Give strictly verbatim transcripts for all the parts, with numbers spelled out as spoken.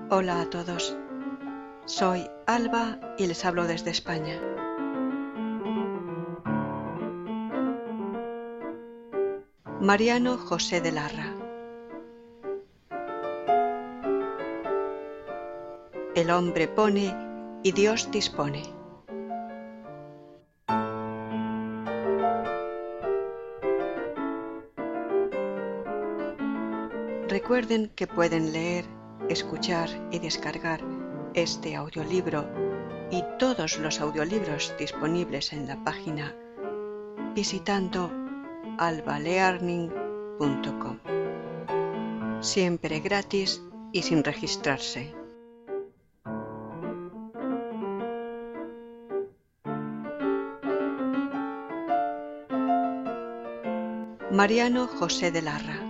Hola a todos, soy Alba y les hablo desde España. Mariano José de Larra. El hombre pone y Dios dispone. Recuerden que pueden leer, escuchar y descargar este audiolibro y todos los audiolibros disponibles en la página visitando alba learning punto com. Siempre gratis y sin registrarse. Mariano José de Larra.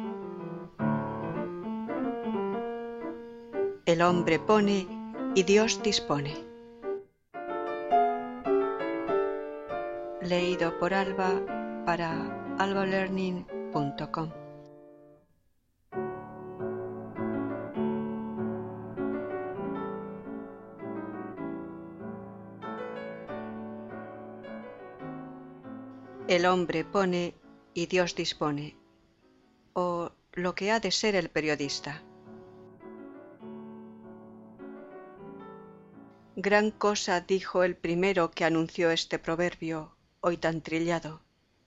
El hombre pone y Dios dispone. Leído por Alba para alba learning punto com. El hombre pone y Dios dispone, o lo que ha de ser el periodista. Gran cosa dijo el primero que anunció este proverbio, hoy tan trillado.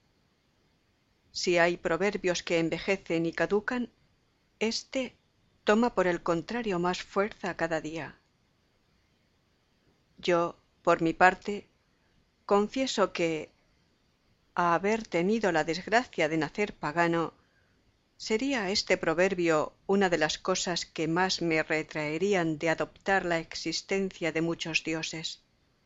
Si hay proverbios que envejecen y caducan, éste toma por el contrario más fuerza cada día. Yo, por mi parte, confieso que, a haber tenido la desgracia de nacer pagano, sería este proverbio una de las cosas que más me retraerían de adoptar la existencia de muchos dioses,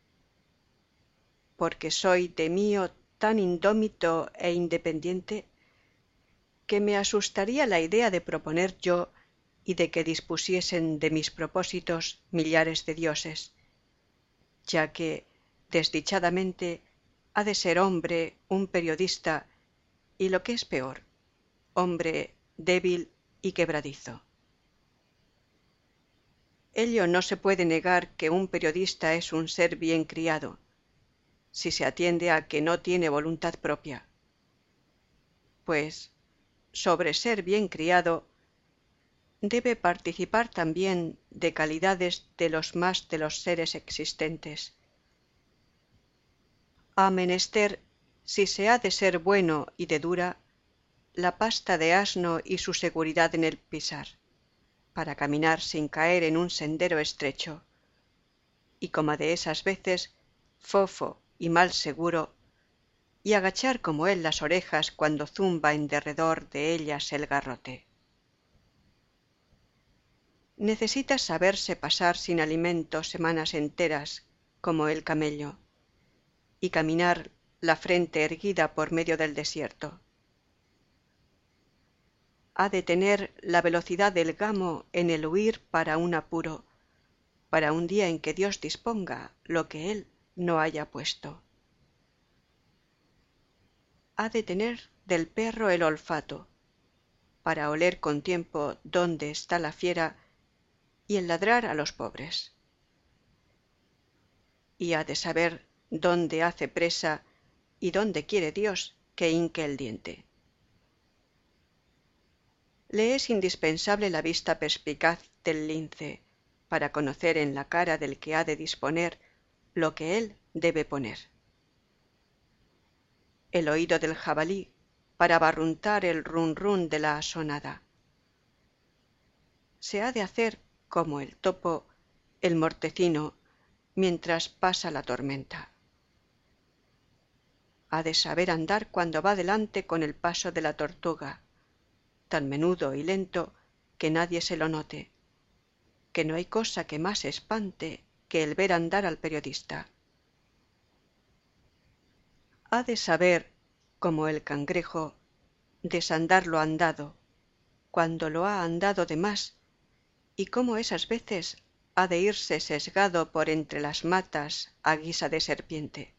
porque soy de mío tan indómito e independiente que me asustaría la idea de proponer yo y de que dispusiesen de mis propósitos millares de dioses, ya que, desdichadamente, ha de ser hombre un periodista y, lo que es peor, hombre débil y quebradizo. Ello no se puede negar que un periodista es un ser bien criado, si se atiende a que no tiene voluntad propia, pues sobre ser bien criado debe participar también de calidades de los más de los seres existentes. Ha menester, si se ha de ser bueno y de dura, la pasta de asno y su seguridad en el pisar, para caminar sin caer en un sendero estrecho, y como de esas veces, fofo y mal seguro, y agachar como él las orejas cuando zumba en derredor de ellas el garrote. Necesita saberse pasar sin alimento semanas enteras, como el camello, y caminar la frente erguida por medio del desierto. Ha de tener la velocidad del gamo en el huir para un apuro, para un día en que Dios disponga lo que él no haya puesto. Ha de tener del perro el olfato, para oler con tiempo dónde está la fiera y el ladrar a los pobres. Y ha de saber dónde hace presa y dónde quiere Dios que hinque el diente. Le es indispensable la vista perspicaz del lince, para conocer en la cara del que ha de disponer lo que él debe poner. El oído del jabalí, para barruntar el run run de la asonada. Se ha de hacer, como el topo, el mortecino, mientras pasa la tormenta. Ha de saber andar cuando va delante con el paso de la tortuga, tan menudo y lento que nadie se lo note, que no hay cosa que más espante que el ver andar al periodista. Ha de saber, como el cangrejo, desandar lo andado, cuando lo ha andado de más, y como esas veces ha de irse sesgado por entre las matas a guisa de serpiente.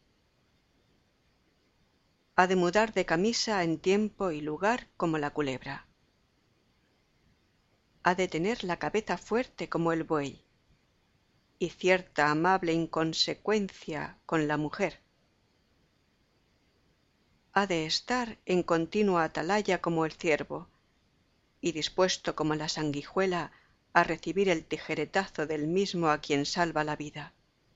Ha de mudar de camisa en tiempo y lugar como la culebra. ha de tener la cabeza fuerte como el buey y cierta amable inconsecuencia con la mujer. Ha de estar en continua atalaya como el ciervo y dispuesto como la sanguijuela a recibir el tijeretazo del mismo a quien salva la vida.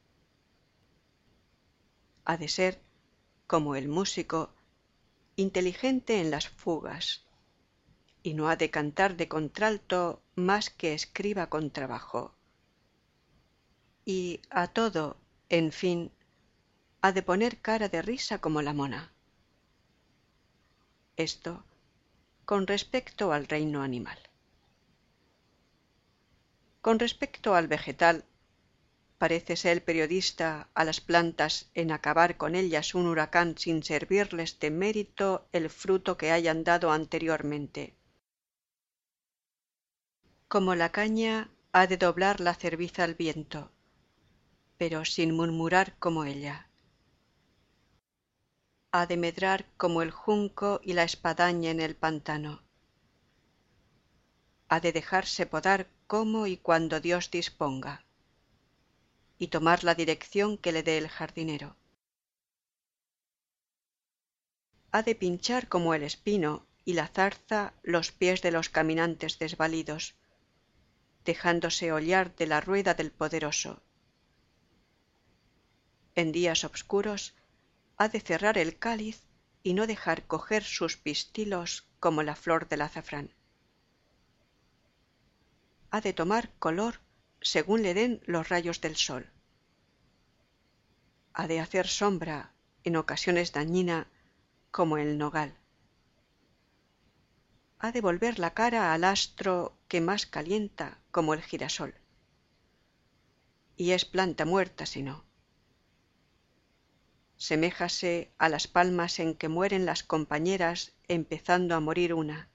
Ha de ser, como el músico, inteligente en las fugas, y no ha de cantar de contralto más que escriba con trabajo. Y a todo, en fin, ha de poner cara de risa como la mona. Esto con respecto al reino animal. Con respecto al vegetal, parécese el periodista a las plantas en acabar con ellas un huracán sin servirles de mérito el fruto que hayan dado anteriormente. Como la caña ha de doblar la cerviz al viento, pero sin murmurar como ella. Ha de medrar como el junco y la espadaña en el pantano. Ha de dejarse podar como y cuando Dios disponga, y tomar la dirección que le dé el jardinero. Ha de pinchar como el espino y la zarza los pies de los caminantes desvalidos, dejándose hollar de la rueda del poderoso. En días obscuros ha de cerrar el cáliz y no dejar coger sus pistilos como la flor del azafrán. Ha de tomar color según le den los rayos del sol. Ha de hacer sombra, en ocasiones dañina, como el nogal. Ha de volver la cara al astro que más calienta, como el girasol. Y es planta muerta si no. Seméjase a las palmas en que mueren las compañeras empezando a morir una.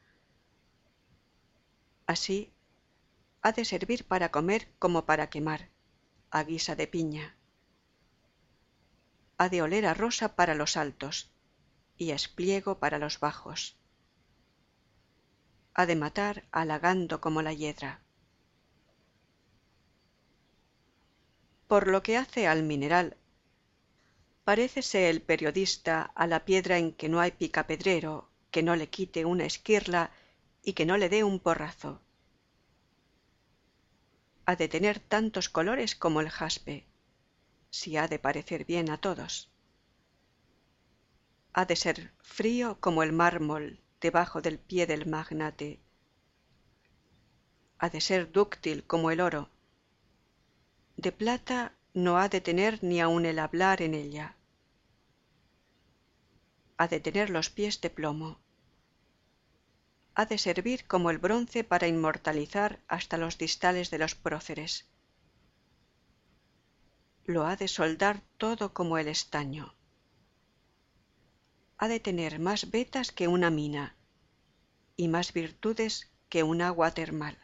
Así ha de servir para comer como para quemar, a guisa de piña. Ha de oler a rosa para los altos y a espliego para los bajos. Ha de matar halagando como la hiedra. Por lo que hace al mineral, parécese el periodista a la piedra en que no hay picapedrero que no le quite una esquirla y que no le dé un porrazo. Ha de tener tantos colores como el jaspe, si ha de parecer bien a todos. Ha de ser frío como el mármol debajo del pie del magnate. Ha de ser dúctil como el oro. De plata no ha de tener ni aun el hablar en ella. Ha de tener los pies de plomo. Ha de servir como el bronce para inmortalizar hasta los distales de los próceres. Lo ha de soldar todo como el estaño. Ha de tener más vetas que una mina y más virtudes que un agua termal.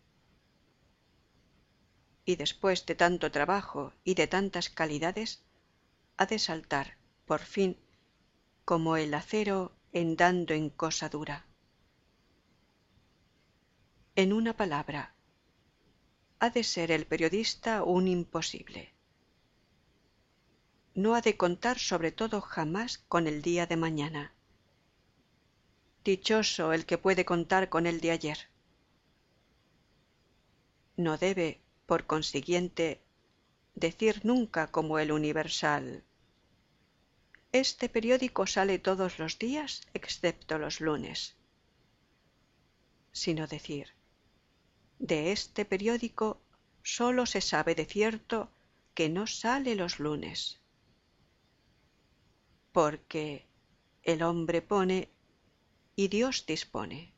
Y después de tanto trabajo y de tantas calidades, ha de saltar, por fin, como el acero en dando en cosa dura. En una palabra, ha de ser el periodista un imposible. No ha de contar sobre todo jamás con el día de mañana. Dichoso el que puede contar con el de ayer. No debe, por consiguiente, decir nunca como el Universal: este periódico sale todos los días excepto los lunes, sino decir: de este periódico sólo se sabe de cierto que no sale los lunes, porque el hombre pone y Dios dispone.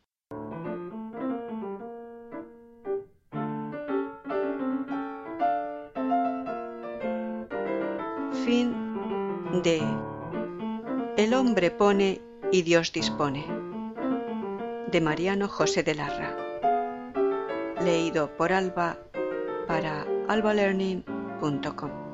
Fin de El hombre pone y Dios dispone, de Mariano José de Larra. Leído por Alba para alba learning punto com.